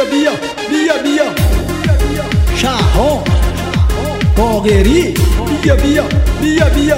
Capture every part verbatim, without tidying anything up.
بیا بیا بیا بیا شهاب باقری بیا بیا بیا بیا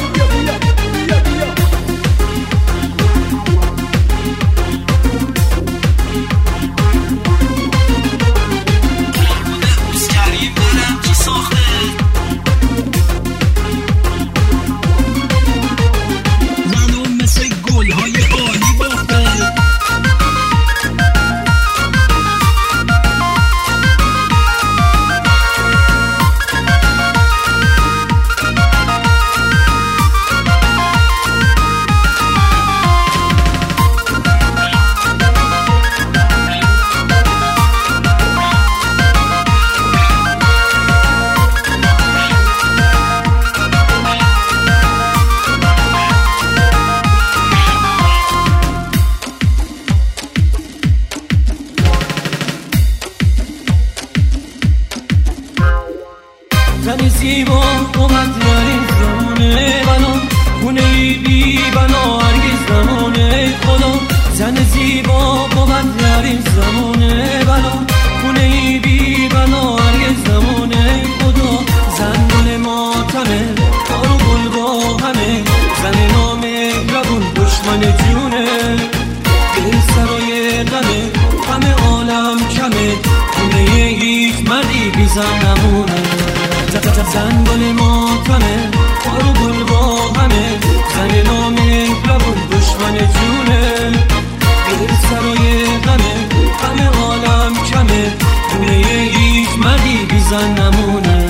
زنی زیبا اومد در این زمانه بنا خونه ای بی بنا هرگز زمانه خدا زن زیبا اومد در این زمانه بنا خونه ای بی بنا هرگز زمانه خدا زن گل ماتمه کارو گل با همه زن نامهربون دشمن جونه دل سرای غمه غم عالم کمه خونه هیچ مردی بی زن نمونه زن گل ماتمه کارو گل با همه زن نامهربون دشمن جونه دل سرای غمه غم عالم کمه خونه هیچ مردی بی زن نمونه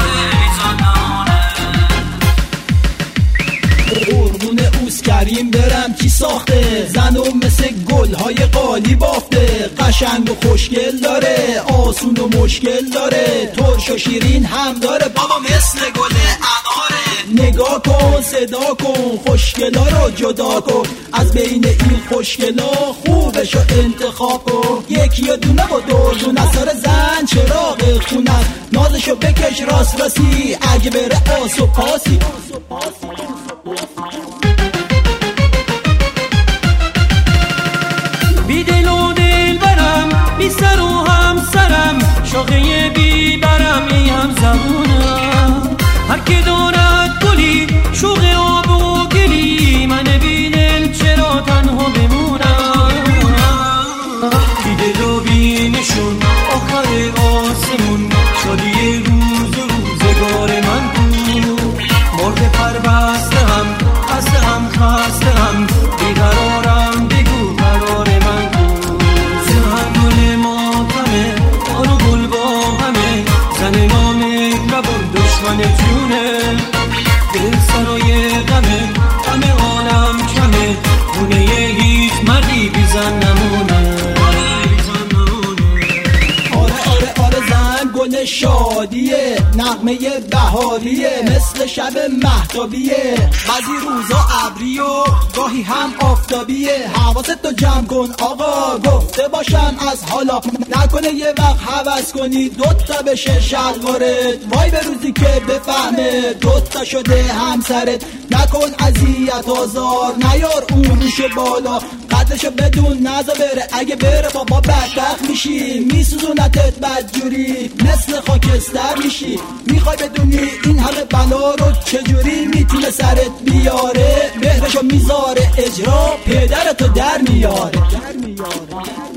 قربون اوست کریم برم کی ساخته زنو مثل گلهای قالی بافته قشنگ و خوشگل داره آسون و مشکل داره ترش و شیرین هم داره بابا مثل گل اناره نگاه کن صدا کن خوشگلا رو جدا کن از بین این خوشگلا خوبشو انتخاب کن یکی یا دونه و دو دونه سر زن چراغ خونه نازشو بکش راست راستی اگه بره آس و پاسی بی دل و دل برم بی سر و هم سرم شاقه بی برم ای هم زبونم هر که دارد گلی شوق آب و گلی من بی دل چرا تنها بمونم بی دل و بی نشون آخر آسمون شادی روز و روزگار من بود مرد پر بسته هم خسته هم خسته هم بیقرارم بگو قرار من بود زن گل ماتمه کارو گل با همه زن نامهربون دشمن جونه دل سرای غمه غم عالم کمه خونه هیچ مردی بی زن نمونه گل شادیه نغمه بهاریه مثل شب مهتابیه بعضی روزا ابری و گاهی هم آفتابیه حواست تو جمع کن آقا گفته باشم از حالا نکنه یه وقت هوس کنی دوتا بشه شلوارت وای به روزی که بفهمه دوتا شده همسرت نکن اذیت آزار نیار اون روش بالا قدرشو بدون نزا بره اگه بره بابا بدبخت میشی میسوزونتت بدجوری مثل خاکستر میشی میخوای بدونی این همه بلا رو چجوری میتونه سرت بیاره مهرشو میذاره اجرا پدرتو در میاره